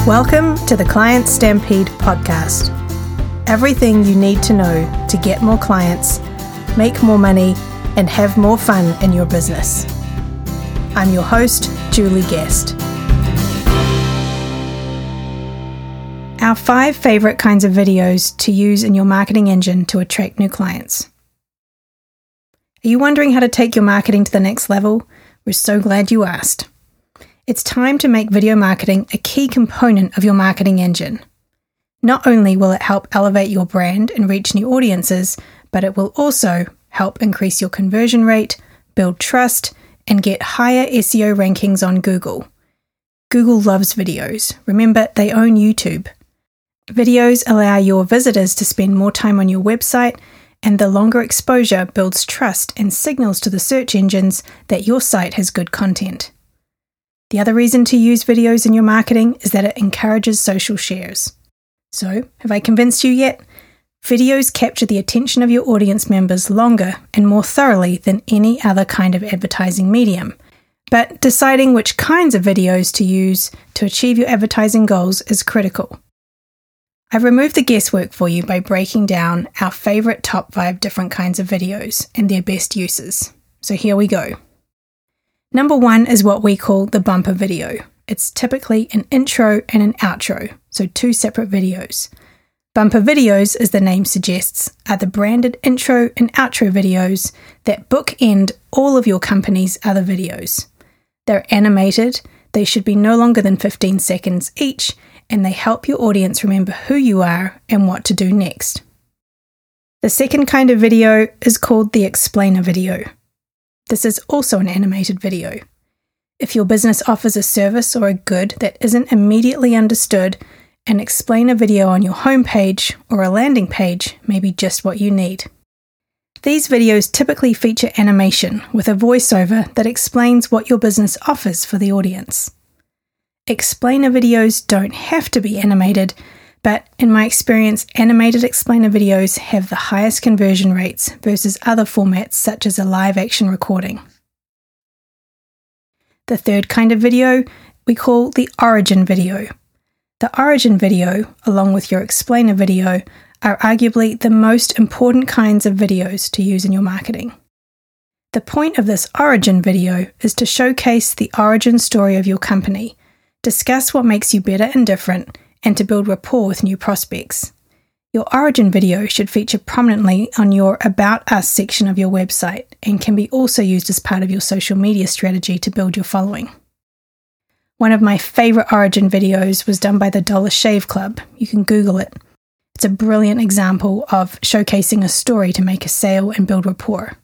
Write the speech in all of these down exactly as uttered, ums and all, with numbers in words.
Welcome to the Client Stampede podcast. Everything you need to know to get more clients, make more money, and have more fun in your business. I'm your host, Julie Guest. Our five favorite kinds of videos to use in your marketing engine to attract new clients. Are you wondering how to take your marketing to the next level? We're so glad you asked. It's time to make video marketing a key component of your marketing engine. Not only will it help elevate your brand and reach new audiences, but it will also help increase your conversion rate, build trust, and get higher S E O rankings on Google. Google loves videos. Remember, they own YouTube. Videos allow your visitors to spend more time on your website, and the longer exposure builds trust and signals to the search engines that your site has good content. The other reason to use videos in your marketing is that it encourages social shares. So, have I convinced you yet? Videos capture the attention of your audience members longer and more thoroughly than any other kind of advertising medium. But deciding which kinds of videos to use to achieve your advertising goals is critical. I've removed the guesswork for you by breaking down our favorite top five different kinds of videos and their best uses. So here we go. Number one is what we call the bumper video. It's typically an intro and an outro, so two separate videos. Bumper videos, as the name suggests, are the branded intro and outro videos that bookend all of your company's other videos. They're animated, they should be no longer than fifteen seconds each, and they help your audience remember who you are and what to do next. The second kind of video is called the explainer video. This is also an animated video. If your business offers a service or a good that isn't immediately understood, an explainer video on your homepage or a landing page may be just what you need. These videos typically feature animation with a voiceover that explains what your business offers for the audience. Explainer videos don't have to be animated, but in my experience, animated explainer videos have the highest conversion rates versus other formats such as a live action recording. The third kind of video we call the origin video. The origin video, along with your explainer video, are arguably the most important kinds of videos to use in your marketing. The point of this origin video is to showcase the origin story of your company, discuss what makes you better and different, and to build rapport with new prospects. Your origin video should feature prominently on your About Us section of your website and can be also used as part of your social media strategy to build your following. One of my favorite origin videos was done by the Dollar Shave Club. You can Google it. It's a brilliant example of showcasing a story to make a sale and build rapport.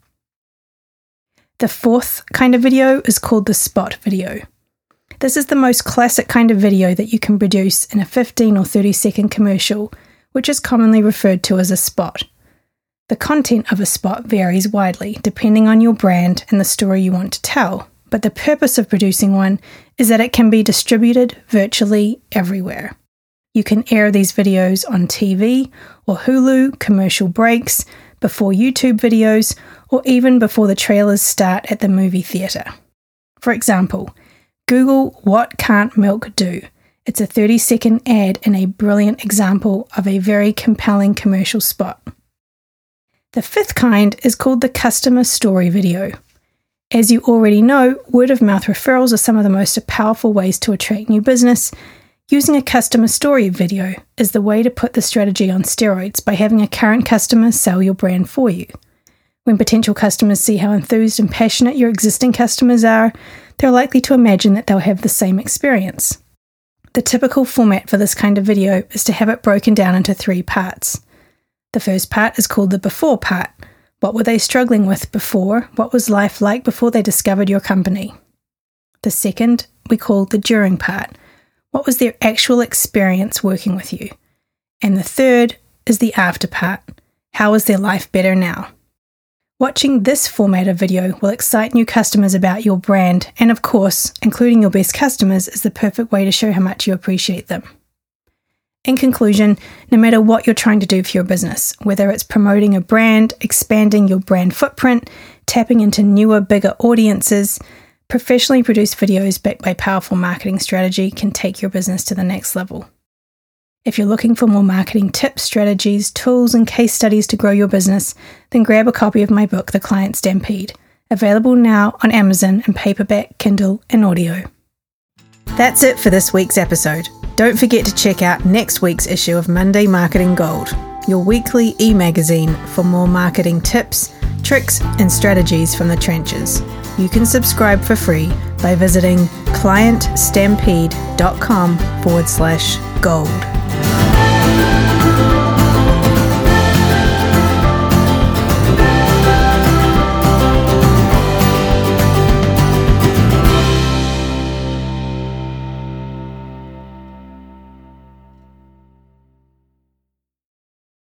The fourth kind of video is called the spot video. This is the most classic kind of video that you can produce in a fifteen or thirty second commercial, which is commonly referred to as a spot. The content of a spot varies widely depending on your brand and the story you want to tell, but the purpose of producing one is that it can be distributed virtually everywhere. You can air these videos on T V or Hulu, commercial breaks, before YouTube videos, or even before the trailers start at the movie theatre. For example, Google What Can't Milk Do? It's a thirty second ad and a brilliant example of a very compelling commercial spot. The fifth kind is called the customer story video. As you already know, word-of-mouth referrals are some of the most powerful ways to attract new business. Using a customer story video is the way to put the strategy on steroids by having a current customer sell your brand for you. When potential customers see how enthused and passionate your existing customers are, they're likely to imagine that they'll have the same experience. The typical format for this kind of video is to have it broken down into three parts. The first part is called the before part. What were they struggling with before? What was life like before they discovered your company? The second we call the during part. What was their actual experience working with you? And the third is the after part. How is their life better now? Watching this format of video will excite new customers about your brand, and of course, including your best customers is the perfect way to show how much you appreciate them. In conclusion, no matter what you're trying to do for your business, whether it's promoting a brand, expanding your brand footprint, tapping into newer, bigger audiences, Professionally produced videos backed by powerful marketing strategy can take your business to the next level. If you're looking for more marketing tips, strategies, tools, and case studies to grow your business, then grab a copy of my book, The Client Stampede, available now on Amazon in paperback, Kindle, and audio. That's it for this week's episode. Don't forget to check out next week's issue of Monday Marketing Gold, your weekly e-magazine for more marketing tips, tricks, and strategies from the trenches. You can subscribe for free by visiting clientstampede.com forward slash gold.